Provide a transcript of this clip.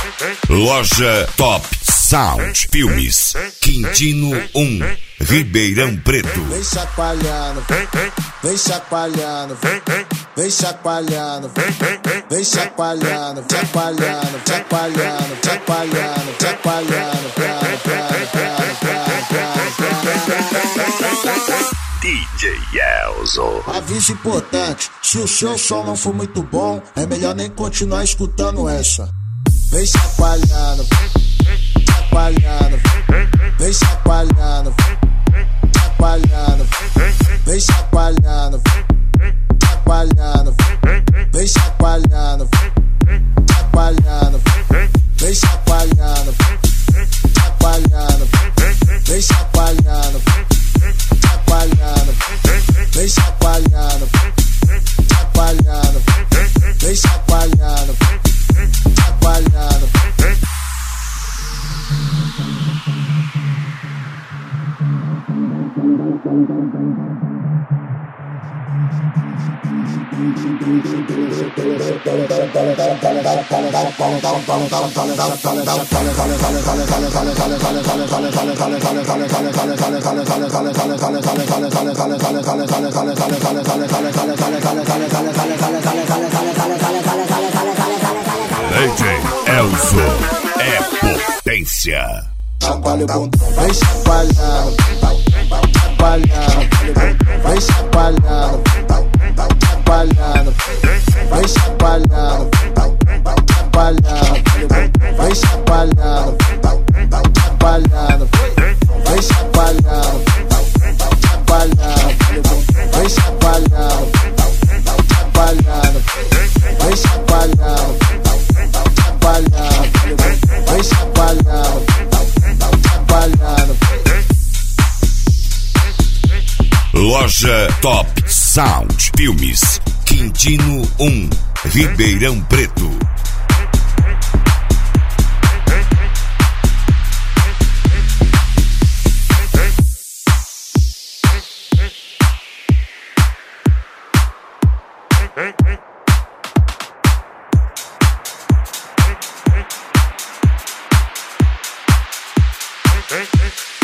Loja Top Sound Filmes, Quintino 1, Ribeirão Preto. Vem chacoalhando, vem chacoalhando, vem chacoalhando, vem chacoalhando, chacoalhando, chacoalhando, chacoalhando, chacoalhando, DJ Elzo. Aviso importante: se o seu som não for muito bom, é melhor nem continuar escutando essa. Vem chacoalhando, chacoalhando, vem chacoalhando, chacoalhando, vem chacoalhando, chacoalhando, vem chacoalhando, chacoalhando, vem chacoalhando, chacoalhando, vem chacoalhando, chacoalhando, vem chacoalhando, chacoalhando, vem chacoalhando, chacoalhando. DJ Elzo é potência. Chacoalha o bumbum, vem chacoalhando, chacoalhando, vem chacoalhando, chacoalhando, vem chacoalhando, chacoalhando, vem chacoalhando, chacoalhando, vem chacoalhando, chacoalhando, vem chacoalhando, chacoalhando, vem chacoalhando, chacoalhando, vem chacoalhando, chacoalhando. Loja Top Sound Filmes, Quintino 1, Ribeirão Preto. Hey.